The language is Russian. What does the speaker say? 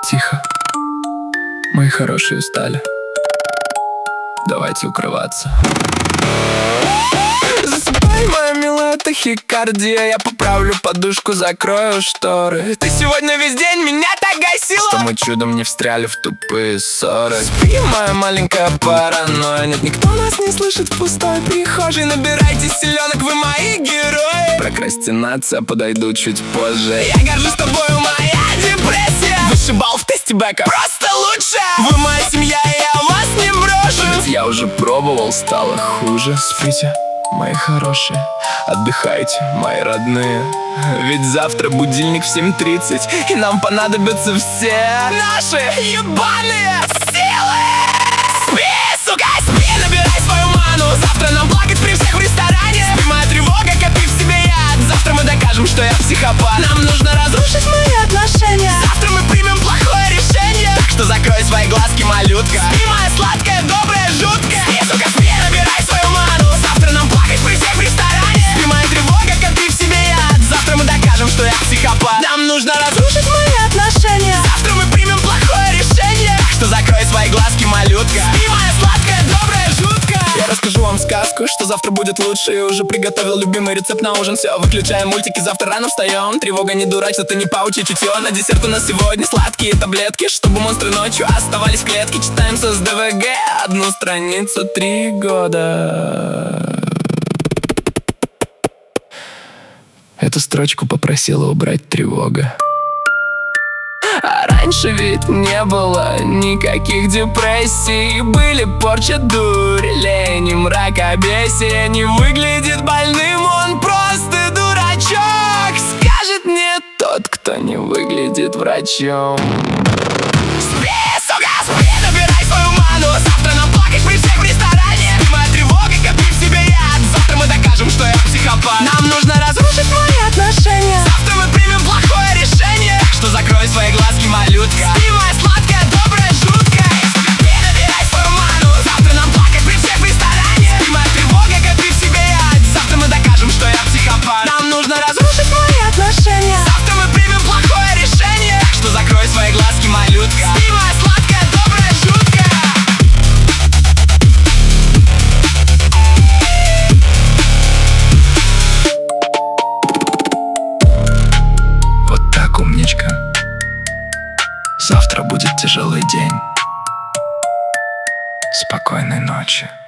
Тихо, мои хорошие устали. Давайте укрываться. Засыпай, моя милая тахикардия. Я поправлю подушку, закрою шторы. Ты сегодня весь день меня так гасила, что мы чудом не встряли в тупые ссоры. Спи, моя маленькая паранойя. Нет, никто нас не слышит в пустой прихожей. Набирайте силенок, вы мои герои. Прокрастинация, подойду чуть позже. Я горжусь тобою, моя депрессия. Вышибал в тесте бэка, просто лучше. Вы моя семья, и я вас не брошу. Ведь я уже пробовал, стало хуже. Спите, мои хорошие, отдыхайте, мои родные. Ведь завтра будильник в 7:30, и нам понадобятся все наши ебаные силы. Спи, сука, спи, набирай свою ману. Завтра нам плакать при всех в ресторане. Спи, моя тревога, копи в себе яд. Завтра мы докажем, что я психопат. Нам нужно разрушить мои отношения. Завтра мы примем плохое решение. Так что закрой свои глазки, малютка. Спи, моя сладкая, добрая, жуткая. Спи, сука, спи, набирай свою ману. Завтра нам плакать при всех в ресторане. Спи, моя тревога, копи в себе яд. Завтра мы докажем, что я психопат. Нам нужно разрушить мои отношения. Завтра мы примем плохое решение. Так что закрой свои глазки, малютка. Спи, моя сладкая, добрая, жуткая. Я расскажу вам сказку, что завтра будет лучше. И уже приготовил любимый рецепт на ужин. Все, выключаем мультики, завтра рано встаем. Тревога, не дурачь, это не паучье чутье. На десерт у нас сегодня сладкие таблетки, чтобы монстры ночью оставались в клетке. Читаем с СДВГ одну страницу 3 года. Эту строчку попросила убрать тревога. А раньше ведь не было никаких депрессий. Были порча, дурь, лень и мракобесие. Не выглядит больным, он просто дурачок. Скажет мне тот, кто не выглядит врачом. Спи, сука, спи, набирай свою ману. Завтра нам плакать при всех в ресторане. Спи, моя тревога, копи в себе яд. Завтра мы докажем, что я психопат. Нам нужно разрушить мои отношения. Завтра мы примем плохое решение. Так что закрой свои глазки, малютка. Спи, моя сладкая, добрая, жуткая. Спи, набирай свою ману. Завтра нам плакать при всех в ресторане. Спи, моя тревога, копи в себе яд. Завтра мы докажем, что я психопат. Нам нужно разрушить мои отношения. Завтра мы примем плохое решение. Так что закрой свои глазки, малютка. Спи, моя сладкая, добрая, жуткая. Вот так, умничка. Завтра будет тяжелый день. Спокойной ночи.